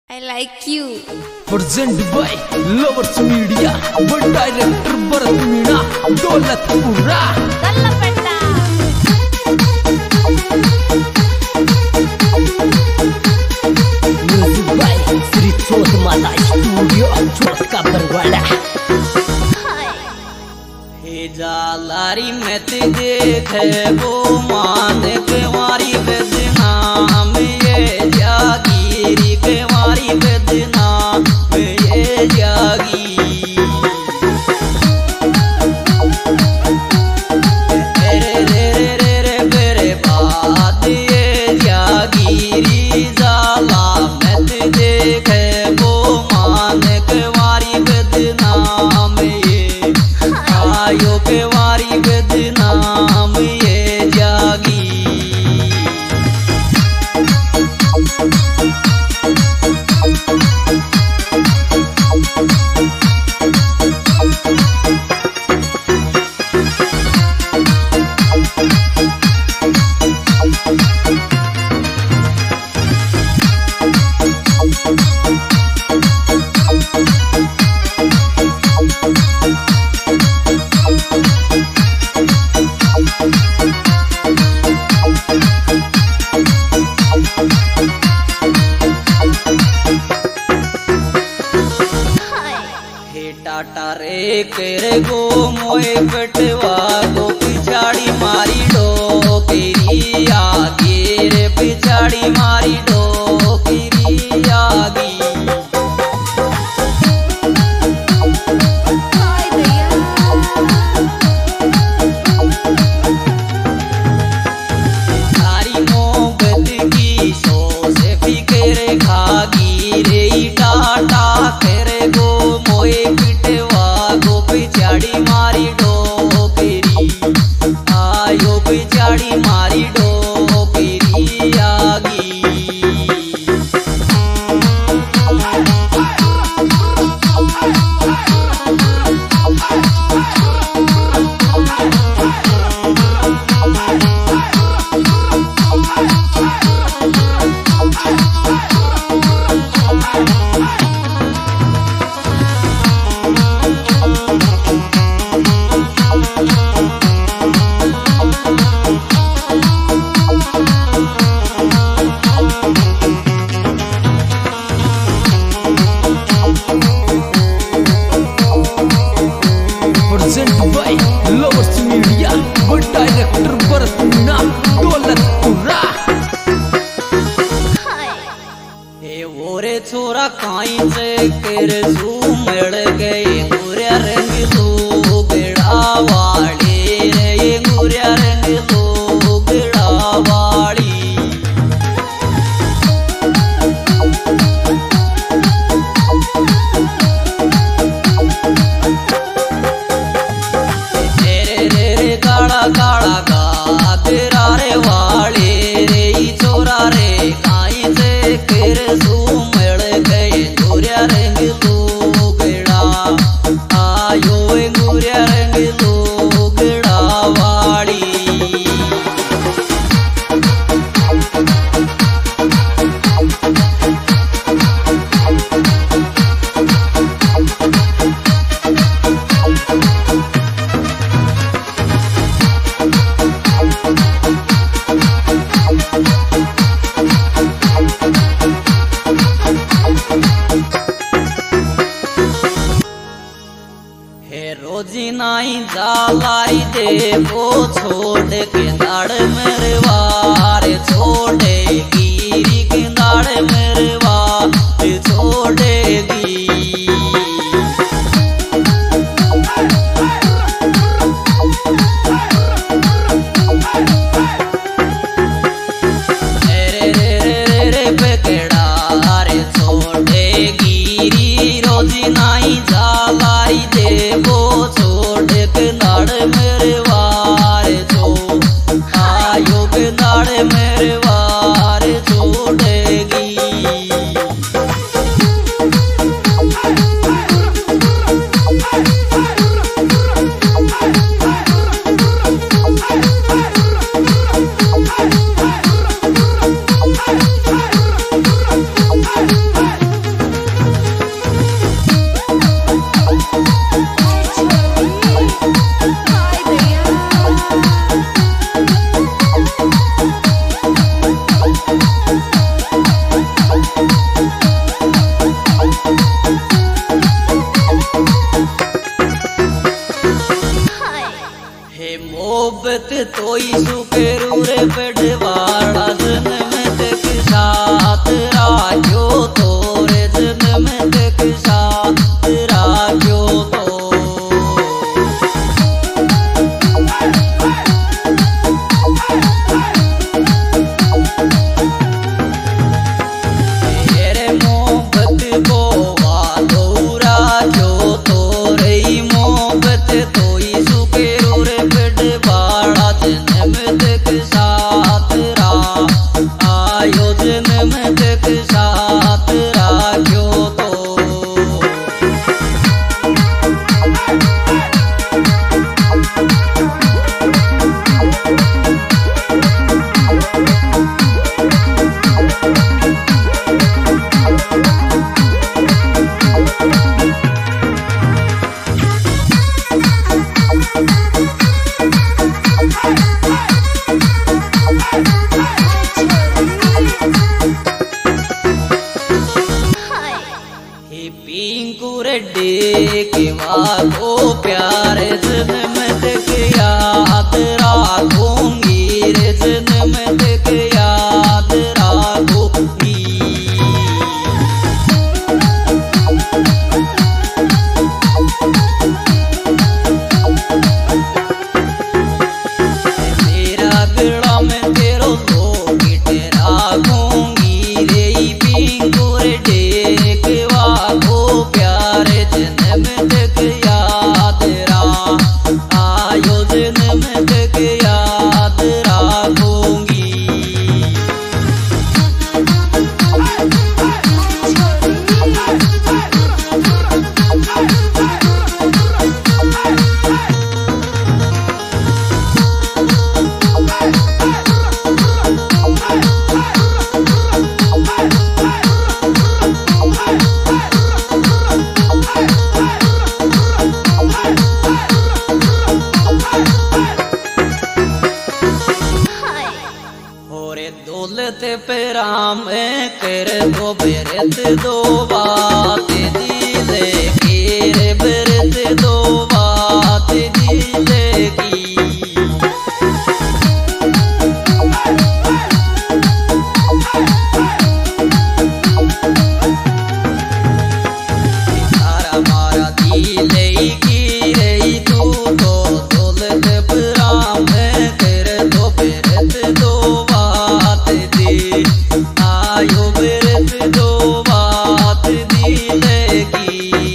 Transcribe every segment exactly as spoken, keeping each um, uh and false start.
I like you. Presented by Lovers Media, but director Bharat Meena, Daulatpura. Dallapetta. Music by Sri Chot Mata Studio, Chotka Barwada. हे जालारी में ते देखे वो मान के वारी बदनाम ये जागीरी के वारी बदनाम ये जागी रे रे रे रे रे मेरे बात ये जागीरी जाला में ते देखे वो मान के वारी बदनाम ये आयो के वारी बदनाम ये जागी टाटा रे केरे गो मोए पटवा गो पिछाड़ी मारी डो केरी आगे रे पिछाड़ी मारी डो केरी आगी सारी मोहब्बत की सो से फिक्र खागी रे टाटा केरे गो मोए पिछाड़ी मारी डो पेरी आयो पिछाड़ी मारी डो पेरी आगी Presented by Lovers Media, but director Bharat Meena, Daulatpura. हे वोरे छोरा काई से केरे सू मड़ गए गुरिया रंग तो बेड़ा वाली रे ये गुरिया रंग तो बेड़ा वाली काला काला गा तेरा रे वाले रे छोरा रे काई से केर सू मड़ गए गुरिया रंग तो गेड़ा आयो गुरिया रंग तो गेड़ा वाली रोजी नाई जालाई दे वो छोड़ के दाड़ मेरे वार छोड़े गिरी के दाड़ मेरे वार छोड़ेगी रे रे रे रे रे बेकेड़ा रे छोड़ेगी रोजी नाई जालाई दे वो छोड़ के नाड़ मेरे वार छो आयो के तोई सुकेरू रे पेड़वाड़ा जन्म तक साथ राजो तोरे जन्म तक साथ राजो तो तेरे मोहब्बत को वादो राजो तोरे मोहब्बत तोई सुकेरू रे पेड़वाड़ा जन्म तक साथ रा आयो जन्म तक साथ राजो तो पिंकू रेड्डी के वादो प्यारे जन्म तक याद राखूंगी रे जन्म तक याद राखूंगी तेरा गला में तेरो लोकेट राखूंगी रे पिंकू रेड्डी के वादो प्यारे जन्म तक याद रा आयो जन्म तक याद राखूंगी दौलत पेराम कर दो बेरत दो बात दिले की रे बेरत दो बात दिले की तारा मारा दिले की रे तू तो दौलत पेराम कर दो बेरत दो आयो बेरत दो बात दिलेगी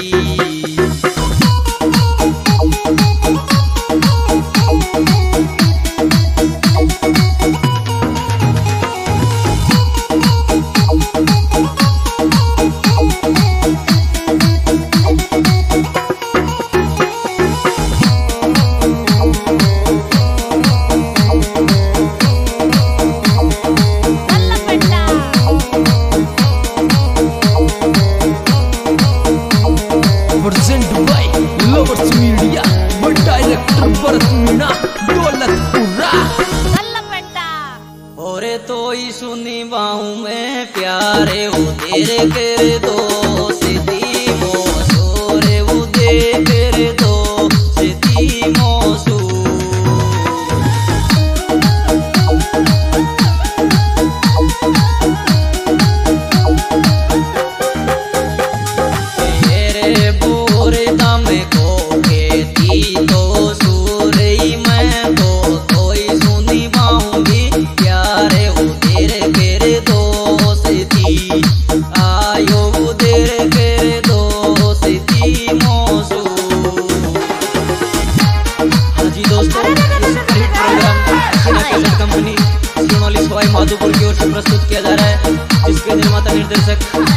प्रेजेंट बाय लवर्स मीडिया और डायरेक्टर भरत मीणा दौलतपुरा और तो ही सुनी बाहू में प्यारे वो तेरे कर दो सिद्धि मोसो रे वो दे कर दो सिद्धि मोसो तो सूरई मैं तो तोई सुनी बाऊंगी प्यारे उधर कर दो सिद्धि आयो उधर कर दो सिद्धि मोसू। हाँ जी दोस्तों, इस प्रोग्राम कंपनी सोनोली सवाई माधोपुर की ओर से प्रस्तुत किया जा रहा है, जिसके निर्माता निर्देशक